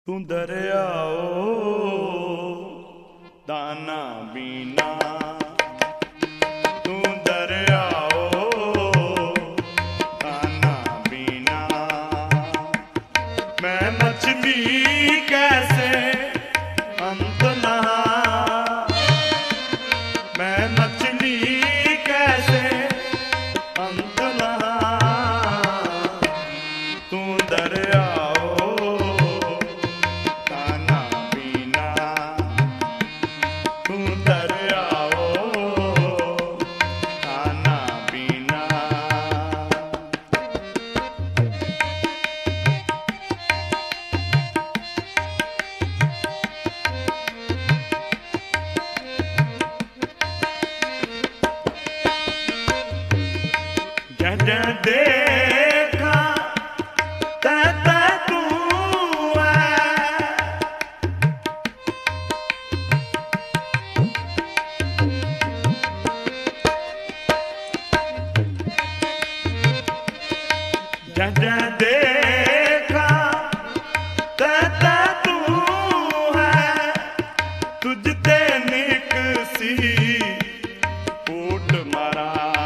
तू दरियाओ दाना बीना, तू दरियाओ दाना बीना। मैं मछली कैसे अंत नहा, मैं मछली कैसे अंत नहा। तू दरियाओ देखा तै तू है, देखा तै तू है। तुझते निकसी फूट मारा,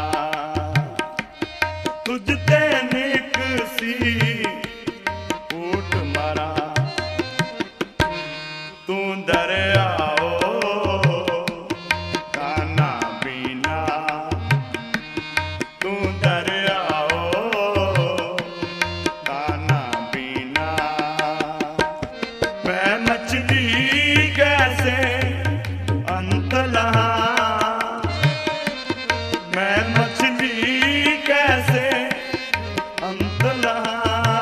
तुझते निकसी फूट मारा। तू दरियाओ दाना बीना, तू दरियाओ दाना बीना। मैं मछली कैसे अंत लहा, मैं मछली कैसे अंत लहा।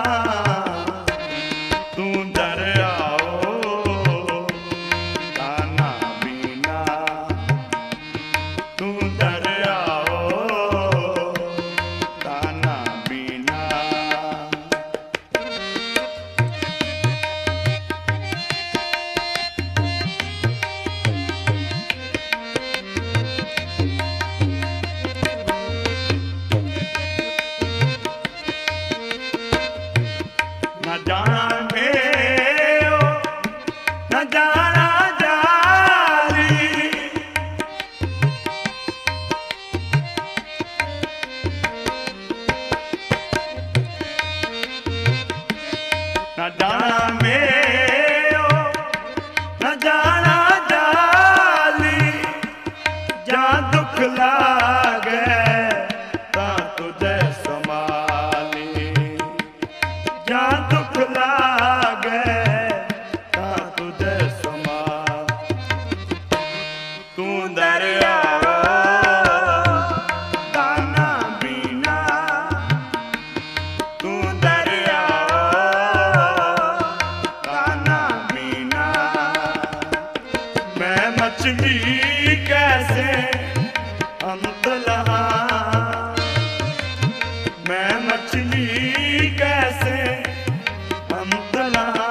तू दरियाओ दाना बीना, तू दरियाओ दाना बीना। न जाना मेरो न जाना जारी, न जाना मेरो न जाना जाली। जा दुख लागे ता तुझे संभाली, जा दुख लागे ता तुझे संभाल। तू दरियाओ दाना बीना, तू दरियाओ दाना बीना। मैं मछली कैसे अंत लहा, मैं मछली कैसे अंत लहा।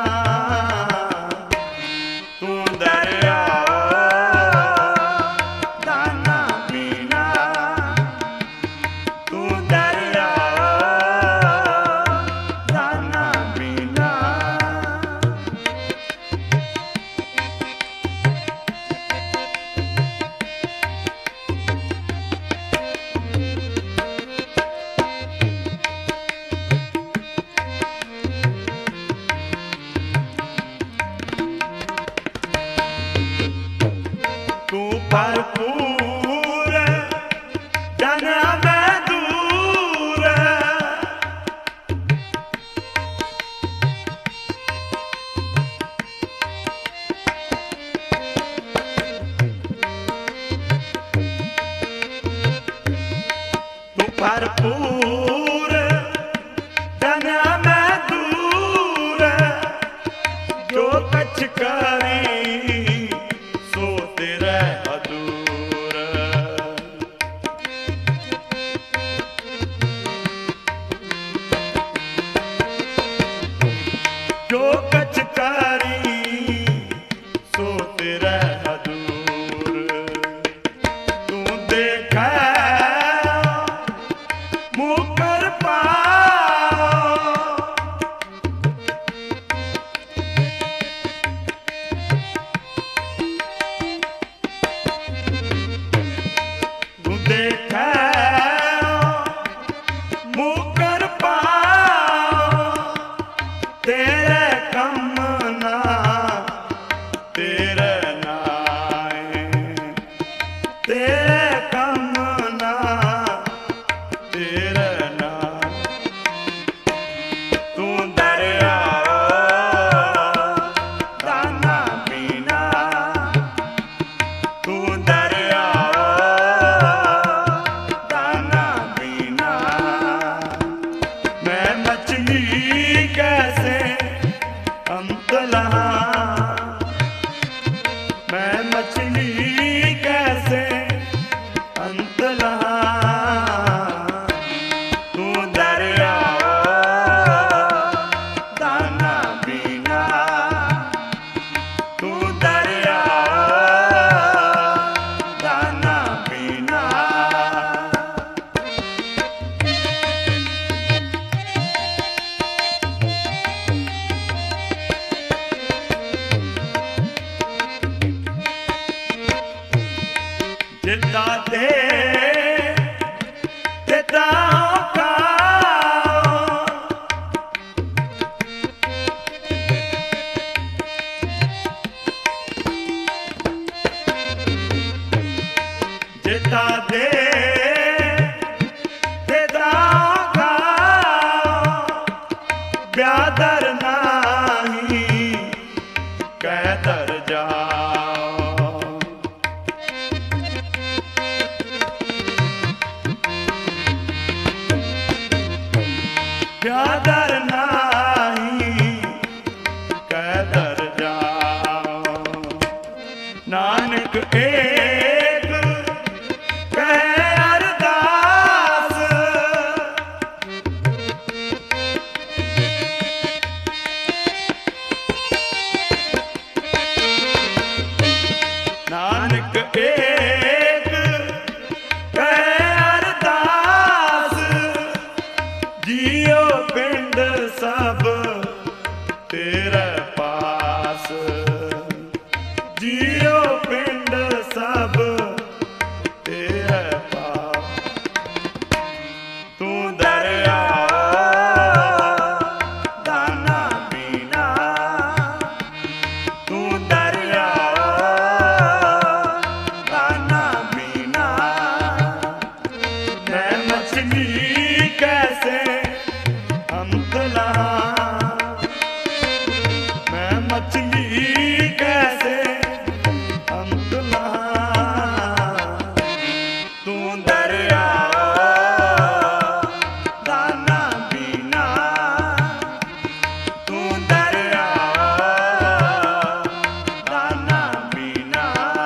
तू दरियाओ दाना बीना, तू दरियाओ दाना बीना। तू भरपूर जन मैं दूर, तू भरपूर जन मैं दूर। जो कछ करी सो तेरे अधूर, जो कछ करी सो तेरे अधूर। तू देखा मुकर पाओ तेरे कम ना तेरे नाए, तेरे कम ना तेरे नाए। तू दरिया दाना पीना, तू दरिया दाना पीना। मैं मछली कैसे अंत लहा, मैं मछली कैसे अंत लहा। तू दरिया दाना पीना, तू दरिया दाना पीना। जिता दे जिता का जिता दे जिता का ब्यादर नाही कैदर जाओ। ब्यादर नाही कैदर जाओ। नानक एक कहे अरदास, नानक एक कहे अरदास। जियो पिंड सब तेरे पास, जियो पिंड सब तेरे पास। तू दरिया दाना पीना, तू दरिया दाना पीना। मैं मछली कैसे अंत लहा, मैं मछली कैसे अंत लहा। तू दरिया दाना पीना, तू दरिया दाना पीना।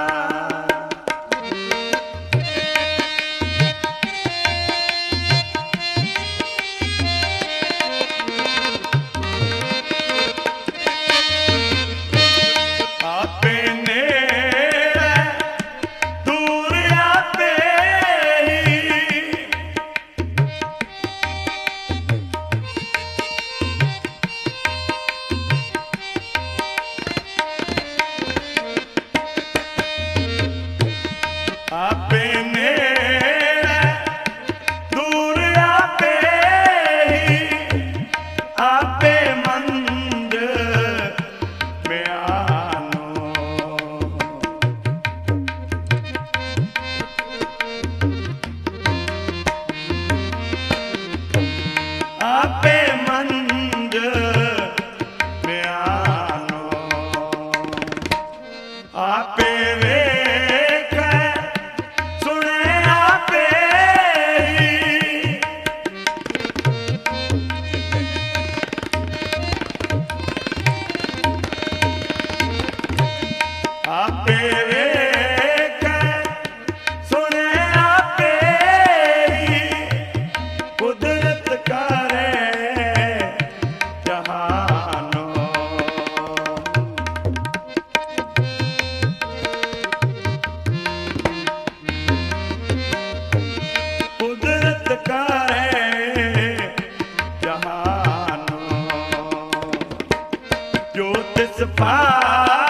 आपे नेड़े दूर आपे ही, आपे नेड़े दूर आपे ही। आपे मंद में आनो, आपे मंद में आनो। आपे वेख सुने आपे ही, आपे वेख सुने आपे ही। कुदरत करे जहानो, कुदरत करे जहानो। जो तिस पार